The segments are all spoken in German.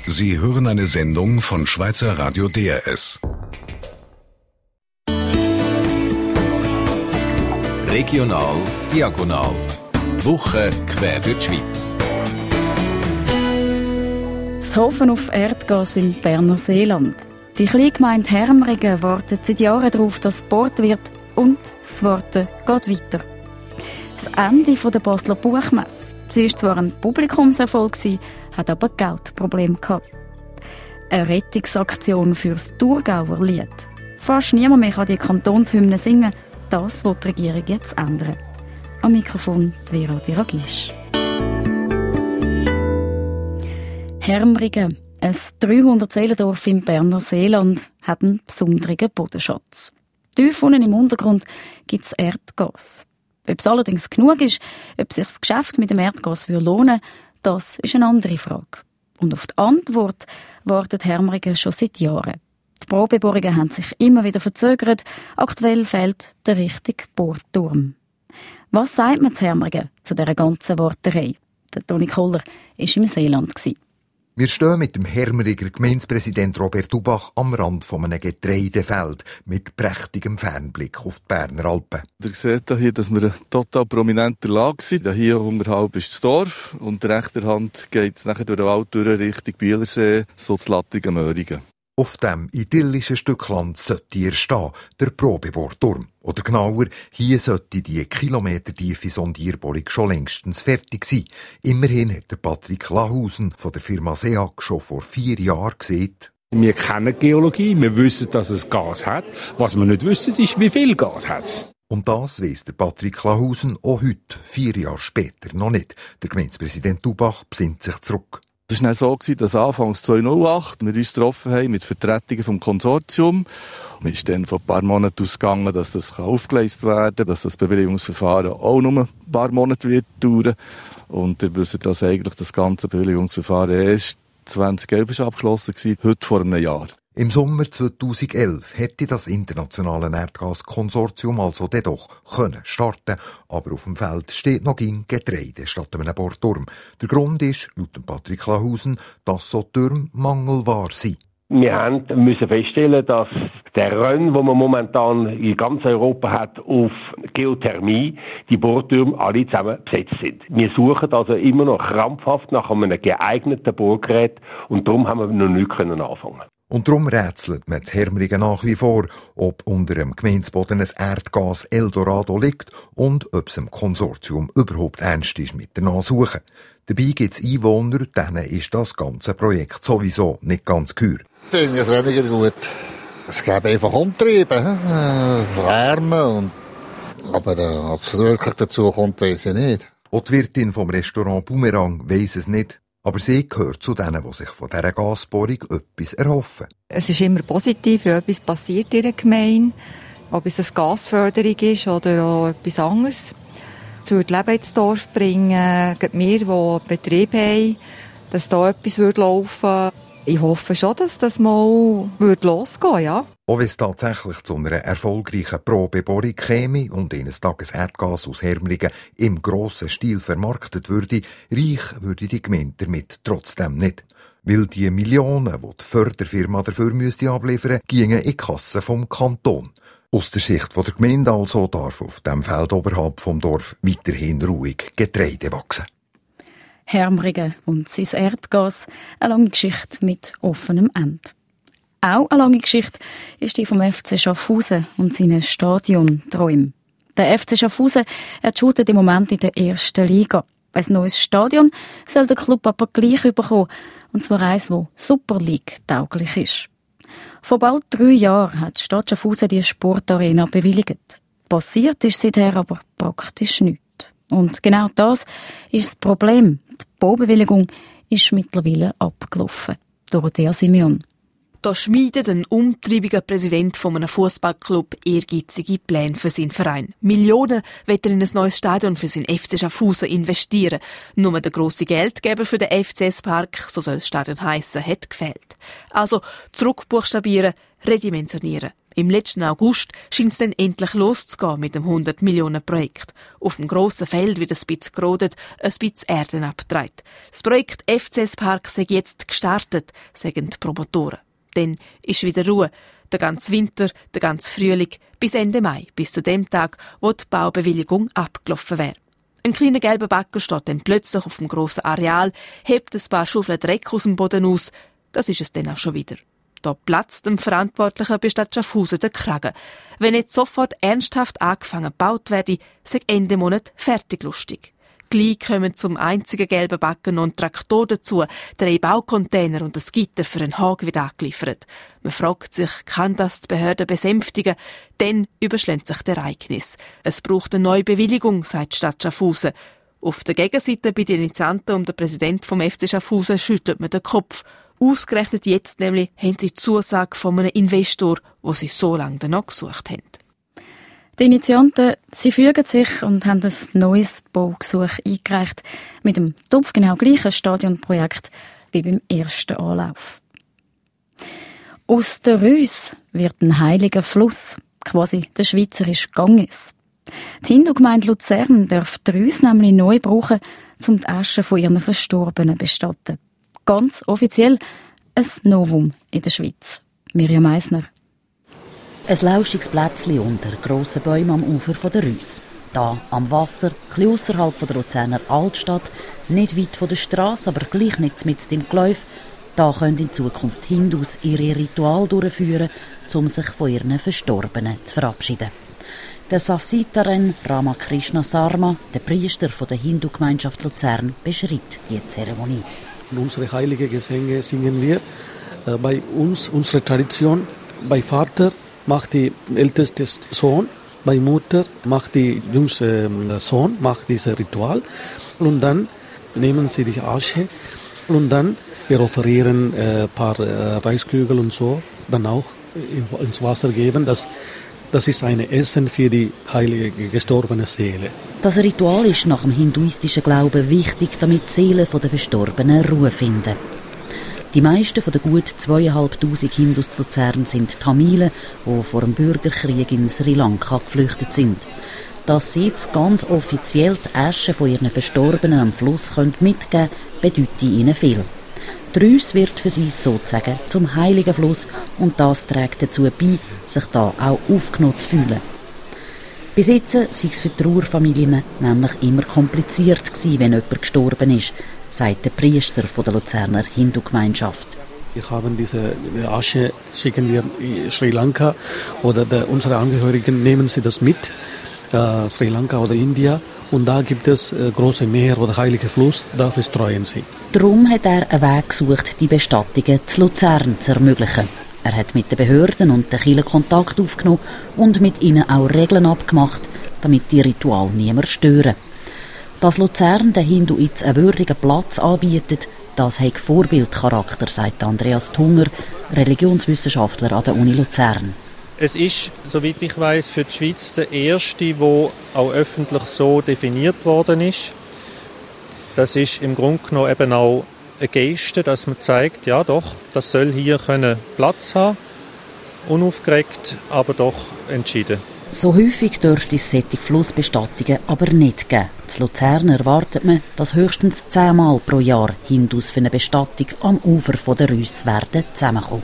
Sie hören eine Sendung von Schweizer Radio DRS. Regional diagonal. Die Woche quer durch die Schweiz. Das Hoffen auf Erdgas im Berner Seeland. Die Kleingemeinde Hermrigen wartet seit Jahren darauf, dass es gebohrt wird, und das Warten geht weiter. Das Ende der Basler Buchmesse. Sie war zwar ein Publikumserfolg, hat aber Geldprobleme gehabt. Eine Rettungsaktion für das Thurgauer Lied. Fast niemand mehr kann die Kantonshymne singen. Das will die Regierung jetzt ändern. Am Mikrofon Vera Diragisch. Hermrigen, ein 300-Seelendorf im Berner Seeland, hat einen besonderen Bodenschatz. Tief unten im Untergrund gibt es Erdgas. Ob es allerdings genug ist, ob sich das Geschäft mit dem Erdgas lohnen würde, das ist eine andere Frage. Und auf die Antwort wartet Hermrigen schon seit Jahren. Die Probebohrungen haben sich immer wieder verzögert. Aktuell fehlt der richtige Bohrturm. Was sagt man zu Hermrigen, zu dieser ganzen Warterei? Der Toni Koller war im Seeland. Wir stehen mit dem Hermriger Gemeindepräsident Robert Dubach am Rand von einem Getreidefeld mit prächtigem Fernblick auf die Berner Alpen. Ihr seht hier, dass wir in total prominenter Lage sind. Hier unterhalb ist das Dorf und rechter Hand geht es nachher durch den Wald durch Richtung Bielersee, so zu Lattigen-Möhringen. Auf diesem idyllischen Stück Land sollte hier stehen, der Probebohrturm. Oder genauer, hier sollte die kilometertiefe Sondierbohrung schon längstens fertig sein. Immerhin hat der Patrick Lahausen von der Firma SEAG schon vor 4 Jahren gesehen: Wir kennen Geologie, wir wissen, dass es Gas hat. Was wir nicht wissen, ist, wie viel Gas hat es. Und das weiss der Patrick Lahausen auch heute, 4 Jahre später, noch nicht. Der Gemeindepräsident Dubach besinnt sich zurück. Es war dann so, dass anfangs 2008 wir uns getroffen haben mit Vertretungen vom Konsortium. Wir sind dann von ein paar Monaten ausgegangen, dass das aufgeleistet werden kann, dass das Bewilligungsverfahren auch nur ein paar Monate wird dauern. Und wir wissen, dass eigentlich das ganze Bewilligungsverfahren erst 2011 abgeschlossen war, heute vor einem Jahr. Im Sommer 2011 hätte das internationale Erdgaskonsortium also doch starten, aber auf dem Feld steht noch ein Getreide statt einem Bohrturm. Der Grund ist, laut Patrick Lahausen, dass so Türme Mangelware sind. Wir müssen feststellen, dass der Run, den man momentan in ganz Europa hat, auf Geothermie, die Bohrtürme alle zusammen besetzt sind. Wir suchen also immer noch krampfhaft nach einem geeigneten Bohrgerät und darum haben wir noch nicht anfangen. Und darum rätselt man zu Hermrigen nach wie vor, ob unter dem Gemeindeboden ein Erdgas Eldorado liegt und ob es im Konsortium überhaupt ernst ist mit der Nachsuche. Dabei gibt es Einwohner, denen ist das ganze Projekt sowieso nicht ganz gehör. Ich finde es weniger gut. Es gibt einfach Umtriebe, Wärme. Aber ob es wirklich dazu kommt, weiss ich nicht. Auch die Wirtin vom Restaurant Boomerang weiss es nicht. Aber sie gehört zu denen, die sich von dieser Gasbohrung etwas erhoffen. Es ist immer positiv, wenn etwas passiert in der Gemeinde. Ob es eine Gasförderung ist oder auch etwas anderes. Es würde Leben ins Dorf bringen, gerade wir, die einen Betrieb haben, dass da etwas laufen würde. Ich hoffe schon, dass das mal losgehen würde, ja. Auch wenn es tatsächlich zu einer erfolgreichen Probebohrung käme und eines Tages Erdgas aus Hermrigen im grossen Stil vermarktet würde, reich würde die Gemeinde damit trotzdem nicht. Weil die Millionen, die die Förderfirma dafür müsste abliefern, gingen in die Kasse vom Kanton. Aus der Sicht der Gemeinde also darf auf dem Feld oberhalb vom Dorf weiterhin ruhig Getreide wachsen. Hermrigen und sein Erdgas, eine lange Geschichte mit offenem Ende. Auch eine lange Geschichte ist die vom FC Schaffhausen und seinen Stadionträumen. Der FC Schaffhausen shootet im Moment in der 1. Liga. Ein neues Stadion soll der Club aber gleich bekommen, und zwar eins, das Super League-tauglich ist. Vor bald 3 Jahren hat die Stadt Schaffhausen die Sportarena bewilligt. Passiert ist seither aber praktisch nichts. Und genau das ist das Problem. Die Baubewilligung ist mittlerweile abgelaufen. Dorothea Simeon. Da schmiedet ein umtriebiger Präsident von einem Fußballclub ehrgeizige Pläne für seinen Verein. Millionen will er in ein neues Stadion für seinen FC Schaffhausen investieren. Nur der grosse Geldgeber für den FCS-Park, so soll das Stadion heissen, hat gefehlt. Also zurückbuchstabieren, redimensionieren. Im letzten August scheint es dann endlich loszugehen mit dem 100-Millionen-Projekt. Auf dem grossen Feld wird ein bisschen gerodet, ein bisschen Erden abgetragen. Das Projekt FCS Park sei jetzt gestartet, sagen die Promotoren. Dann ist wieder Ruhe. Der ganze Winter, der ganze Frühling, bis Ende Mai, bis zu dem Tag, wo die Baubewilligung abgelaufen wäre. Ein kleiner gelber Bagger steht dann plötzlich auf dem grossen Areal, hebt ein paar Schaufeln Dreck aus dem Boden aus. Das ist es dann auch schon wieder. Da platzt dem Verantwortlichen bei Stadt Schaffhausen der Kragen. Wenn nicht sofort ernsthaft angefangen gebaut werde, sei Ende Monat fertig lustig. Gleich kommen zum einzigen gelben Bagger noch ein Traktor dazu, 3 Baucontainer und ein Gitter für einen Haken wird angeliefert. Man fragt sich, kann das die Behörden besänftigen? Dann überschlägt sich das Ereignis. Es braucht eine neue Bewilligung, sagt die Stadt Schaffhausen. Auf der Gegenseite bei den Initianten um den Präsidenten vom FC Schaffhausen schüttelt man den Kopf. Ausgerechnet jetzt nämlich haben sie die Zusage von einem Investor, wo sie so lange danach gesucht haben. Die Initianten, sie fügen sich und haben ein neues Baugesuch eingereicht mit dem topfgenau gleichen Stadionprojekt wie beim ersten Anlauf. Aus der Reuss wird ein heiliger Fluss, quasi der schweizerische Ganges. Die Hindu-Gemeinde Luzern darf die Reuss nämlich neu brauchen, um die Asche von ihren Verstorbenen zu bestatten. Ganz offiziell ein Novum in der Schweiz. Miriam Meissner. Ein lauschiges Plätzchen unter grossen Bäumen am Ufer der Reuss. Da am Wasser, etwas ausserhalb der Luzerner Altstadt, nicht weit von der Strasse, aber gleich nicht mit dem Geläuf. Da können in Zukunft Hindus ihre Ritual durchführen, um sich von ihren Verstorbenen zu verabschieden. Der Sassitaran Ramakrishna Sarma, der Priester der Hindu-Gemeinschaft Luzern, beschreibt die Zeremonie. Unsere heiligen Gesänge singen wir. Bei uns, unsere Tradition, bei Vater macht die älteste Sohn, bei Mutter macht die jüngste Sohn macht dieses Ritual und dann nehmen sie die Asche und dann wir offerieren ein paar Reiskügel und so, dann auch ins Wasser geben. Das ist ein Essen für die heilige gestorbene Seele. Das Ritual ist nach dem hinduistischen Glauben wichtig, damit die Seelen der Verstorbenen Ruhe finden. Die meisten von den gut 2500 Hindus zu Luzern sind Tamilen, die vor dem Bürgerkrieg in Sri Lanka geflüchtet sind. Dass sie jetzt ganz offiziell die Asche von ihren Verstorbenen am Fluss mitgeben können, bedeutet ihnen viel. Die Reuss wird für sie sozusagen zum heiligen Fluss und das trägt dazu bei, sich da auch aufgenommen zu fühlen. Bis jetzt sei es für die Trauerfamilien nämlich immer kompliziert gewesen, wenn jemand gestorben ist, sagt der Priester der Luzerner Hindu-Gemeinschaft. Wir haben diese Asche, schicken wir in Sri Lanka oder unsere Angehörigen nehmen sie das mit, Sri Lanka oder India. Und da gibt es große Meer oder heilige Fluss, da verstreuen sie. Darum hat er einen Weg gesucht, die Bestattungen zu Luzern zu ermöglichen. Er hat mit den Behörden und den Kirchen Kontakt aufgenommen und mit ihnen auch Regeln abgemacht, damit die Rituale niemand stören. Dass Luzern den Hinduiten einen würdigen Platz anbietet, das hat Vorbildcharakter, sagt Andreas Thunger, Religionswissenschaftler an der Uni Luzern. Es ist, soweit ich weiß, für die Schweiz der erste, der auch öffentlich so definiert worden ist. Das ist im Grunde genommen eben auch eine Geste, dass man zeigt, ja doch, das soll hier Platz haben, unaufgeregt, aber doch entschieden. So häufig dürfte es solche Flussbestattungen aber nicht geben. In Luzern erwartet man, dass höchstens 10-mal pro Jahr Hindus für eine Bestattung am Ufer der Reuss werden zusammenkommen.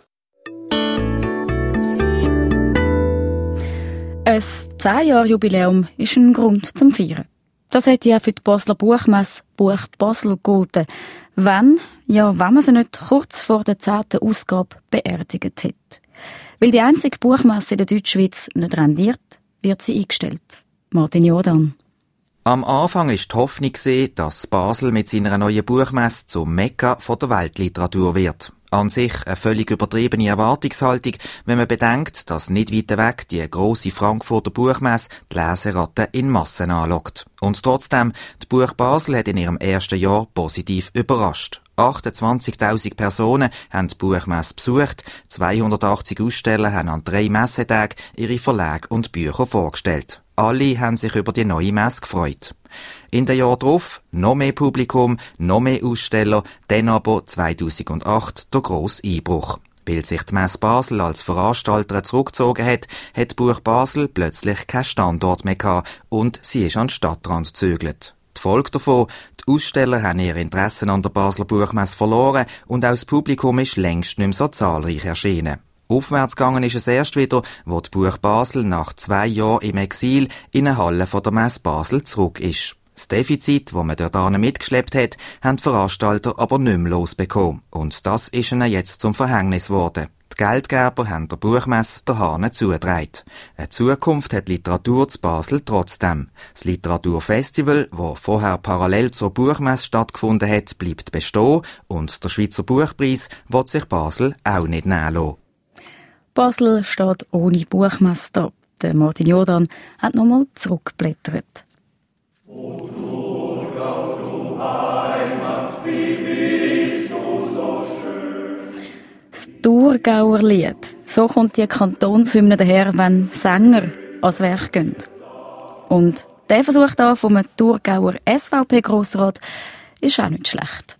Ein 10-Jahr-Jubiläum ist ein Grund zum Feiern. Das hätte ja für die Basler Buchmesse Buch Basel gegolten, wenn man sie nicht kurz vor der 10. Ausgabe beerdigt hätte. Weil die einzige Buchmesse in der Deutschschweiz nicht rendiert, wird sie eingestellt. Martin Jordan. Am Anfang war die Hoffnung, dass Basel mit seiner neuen Buchmesse zum Mekka der Weltliteratur wird. An sich eine völlig übertriebene Erwartungshaltung, wenn man bedenkt, dass nicht weit weg die grosse Frankfurter Buchmesse die Leseratten in Massen anlockt. Und trotzdem, die Buch Basel hat in ihrem ersten Jahr positiv überrascht. 28.000 Personen haben die Buchmesse besucht, 280 Aussteller haben an 3 Messetagen ihre Verlage und Bücher vorgestellt. Alle haben sich über die neue Messe gefreut. In den Jahren darauf noch mehr Publikum, noch mehr Aussteller, dann aber 2008 der grosse Einbruch. Weil sich die Messe Basel als Veranstalter zurückgezogen hat, hat Buch Basel plötzlich keinen Standort mehr gehabt und sie ist an den Stadtrand gezögert. Die Folge davon: die Aussteller haben ihr Interesse an der Basler Buchmesse verloren und auch das Publikum ist längst nicht mehr so zahlreich erschienen. Aufwärts gegangen ist es erst wieder, wo die Buch Basel nach 2 Jahren im Exil in eine Halle von der Messe Basel zurück ist. Das Defizit, das man dort mitgeschleppt hat, haben die Veranstalter aber nicht mehr losbekommen. Und das ist ihnen jetzt zum Verhängnis geworden. Die Geldgeber haben der Buchmesse den Hahn zugedreht. Eine Zukunft hat Literatur zu Basel trotzdem. Das Literaturfestival, das vorher parallel zur Buchmesse stattgefunden hat, bleibt bestehen und der Schweizer Buchpreis wird sich Basel auch nicht nehmen lassen. Basel steht ohne Buchmesse da. Der Martin Jordan hat nochmal zurückgeblättert. Das Thurgauer Lied. So kommt die Kantonshymne daher, wenn Sänger ans Werk gehen. Und der Versuch da vom Thurgauer SVP-Grossrat ist auch nicht schlecht.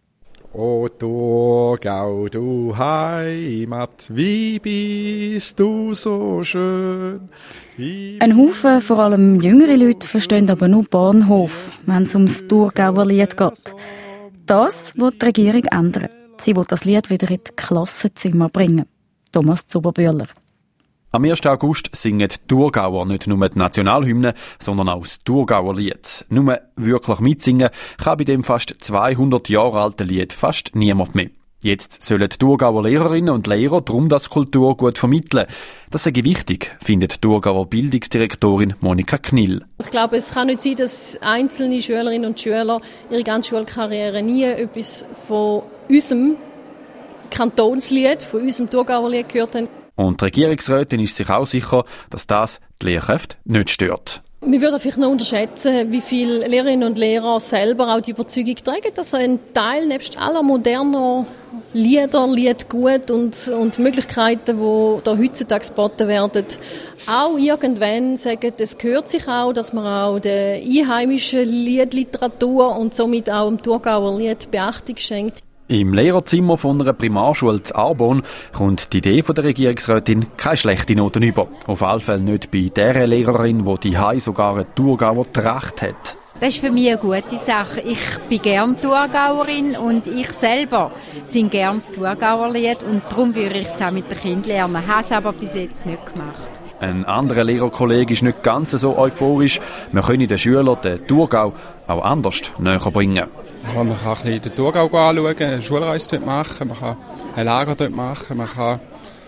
O Thurgau, du Heimat, wie bist du so schön. Ein Haufen, vor allem jüngere Leute, verstehen aber nur Bahnhof, wenn es ums Thurgauer Lied geht. Das will die Regierung ändern. Sie will das Lied wieder in die Klassenzimmer bringen. Thomas Zuberbühler. Am 1. August singen die Thurgauer nicht nur die Nationalhymne, sondern auch das Thurgauer Lied. Nur wirklich mitsingen kann bei dem fast 200 Jahre alten Lied fast niemand mehr. Jetzt sollen die Thurgauer Lehrerinnen und Lehrer darum das Kulturgut vermitteln. Das sei wichtig, findet die Thurgauer Bildungsdirektorin Monika Knill. Ich glaube, es kann nicht sein, dass einzelne Schülerinnen und Schüler ihre ganze Schulkarriere nie etwas von unserem Kantonslied, von unserem Thurgauer Lied gehört haben. Und die Regierungsrätin ist sich auch sicher, dass das die Lehrkräfte nicht stört. Wir würden vielleicht noch unterschätzen, wie viele Lehrerinnen und Lehrer selber auch die Überzeugung tragen, dass ein Teil nebst aller moderner Lieder, Liedgut und Möglichkeiten, die da heutzutage geboten werden, auch irgendwann sagen, es gehört sich auch, dass man auch der einheimischen Liedliteratur und somit auch dem Thurgauer Lied Beachtung schenkt. Im Lehrerzimmer von einer Primarschule zu Arbon kommt die Idee von der Regierungsrätin keine schlechte Noten über. Auf alle Fälle nicht bei der Lehrerin, die daheim sogar eine Thurgauer Tracht hat. Das ist für mich eine gute Sache. Ich bin gern Thurgauerin und ich selber singe gern das Thurgauer Lied und darum würde ich es auch mit den Kindern lernen. Habe es aber bis jetzt nicht gemacht. Ein anderer Lehrerkollege ist nicht ganz so euphorisch. Man könne den Schülern den Thurgau auch anders näher bringen. Ja, man kann ein bisschen den Thurgau anschauen, eine Schulreise dort machen, man kann ein Lager dort machen, man kann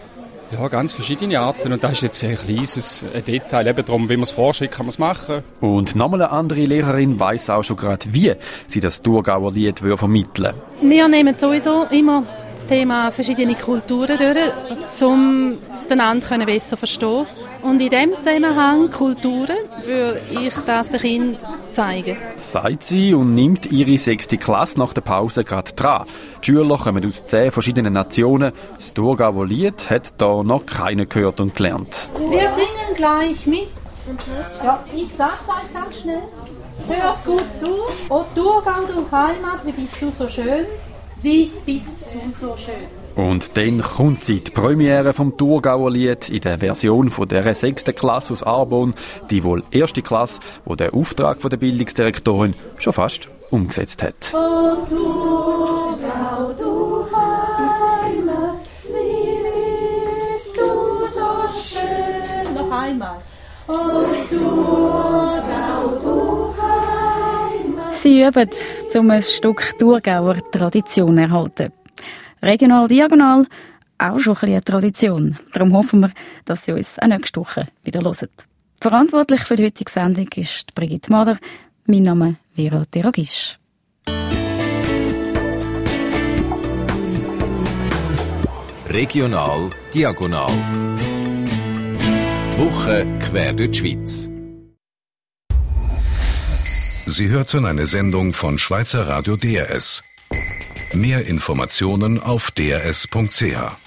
ganz verschiedene Arten. Und das ist jetzt ein kleines Detail. Eben darum, wie man es vorschlägt, kann man es machen. Und nochmal eine andere Lehrerin weiss auch schon gerade, wie sie das Thurgauer Lied vermitteln will. Wir nehmen sowieso immer das Thema verschiedene Kulturen durch, um den anderen besser verstehen. Und in diesem Zusammenhang Kulturen würde ich das den Kindern zeigen. Sagt sie und nimmt ihre 6. Klasse nach der Pause gerade dran. Die Schüler kommen aus 10 verschiedenen Nationen. Das Thurgauer Lied hat da noch keiner gehört und gelernt. Wir singen gleich mit. Ja, ich sag's euch ganz schnell. Hört gut zu. O Thurgau, du Heimat, wie bist du so schön? Wie bist du so schön? Und dann kommt sie, die Premiere vom Thurgauer Lied in der Version von der 6. Klasse aus Arbon, die wohl 1. Klasse, die den Auftrag von der Bildungsdirektorin schon fast umgesetzt hat. O Thurgau, du Heimat, wie bist du so schön? Noch einmal. O Thurgau, du Heimat. Sie üben, um ein Stück Thurgauer Tradition zu erhalten. Regional Diagonal, auch schon ein bisschen eine Tradition. Darum hoffen wir, dass Sie uns auch nächste Woche wieder hören. Verantwortlich für die heutige Sendung ist Brigitte Mader. Mein Name ist Vera Deragisch. Regional Diagonal. Die Woche quer durch die Schweiz. Sie hörten eine Sendung von Schweizer Radio DRS. Mehr Informationen auf drs.ch.